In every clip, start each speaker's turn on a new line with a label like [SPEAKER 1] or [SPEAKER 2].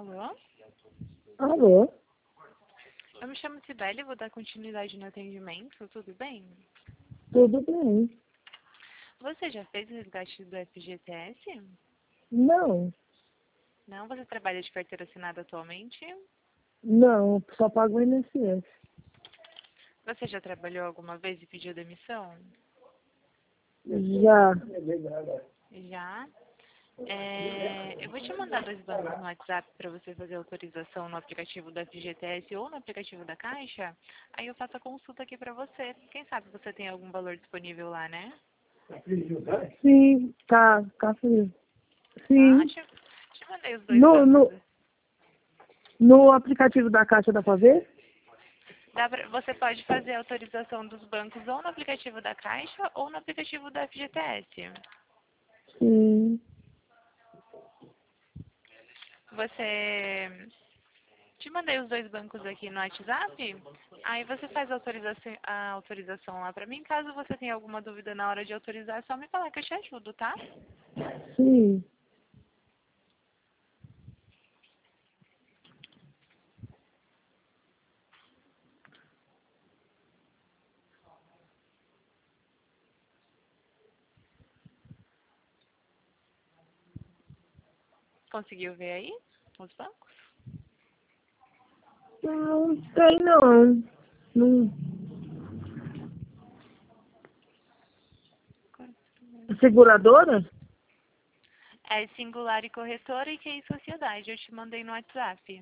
[SPEAKER 1] Alô?
[SPEAKER 2] Alô?
[SPEAKER 1] Eu me chamo Cibele e vou dar continuidade no atendimento, tudo bem?
[SPEAKER 2] Tudo bem?
[SPEAKER 1] Você já fez o resgate do FGTS?
[SPEAKER 2] Não,
[SPEAKER 1] Não? Você trabalha de carteira assinada atualmente?
[SPEAKER 2] não, só pago o INSS.
[SPEAKER 1] Você já trabalhou alguma vez e pediu demissão?
[SPEAKER 2] Já.
[SPEAKER 1] Já? Eu vou te mandar 2 bancos no WhatsApp para você fazer autorização no aplicativo da FGTS ou no aplicativo da Caixa. Aí eu faço a consulta aqui para você. Quem sabe você tem algum valor disponível lá, né?
[SPEAKER 2] Sim, tá frio.
[SPEAKER 1] Tá?
[SPEAKER 2] Sim.
[SPEAKER 1] Te mandei os 2
[SPEAKER 2] No,
[SPEAKER 1] bancos.
[SPEAKER 2] no, no aplicativo da Caixa dá pra ver?
[SPEAKER 1] Você pode fazer a autorização dos bancos ou no aplicativo da Caixa ou no aplicativo da FGTS.
[SPEAKER 2] Sim.
[SPEAKER 1] Te mandei os 2 bancos aqui no WhatsApp. Aí você faz a autorização lá pra mim. Caso você tenha alguma dúvida na hora de autorizar, é só me falar que eu te ajudo, tá?
[SPEAKER 2] Sim.
[SPEAKER 1] Conseguiu ver aí os bancos?
[SPEAKER 2] Não tem não. Não. Seguradora?
[SPEAKER 1] É Singular e Corretora e QI Sociedade. Eu te mandei no WhatsApp.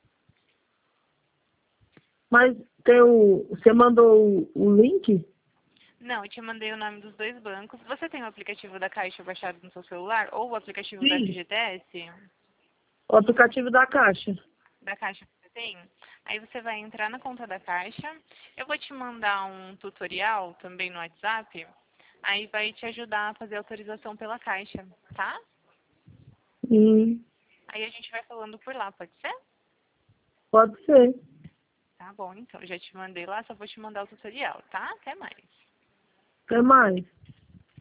[SPEAKER 2] Mas tem você mandou o link?
[SPEAKER 1] Não, eu te mandei o nome dos 2 bancos. Você tem o aplicativo da Caixa baixado no seu celular ou o aplicativo da
[SPEAKER 2] Sim.
[SPEAKER 1] FGTS?
[SPEAKER 2] O aplicativo da Caixa.
[SPEAKER 1] Da Caixa você tem? Aí você vai entrar na conta da Caixa. Eu vou te mandar um tutorial também no WhatsApp. Aí vai te ajudar a fazer a autorização pela Caixa, tá?
[SPEAKER 2] Sim.
[SPEAKER 1] Aí a gente vai falando por lá, pode ser?
[SPEAKER 2] Pode ser.
[SPEAKER 1] Tá bom, então. Eu já te mandei lá, só vou te mandar o tutorial, tá? Até mais.
[SPEAKER 2] Até mais.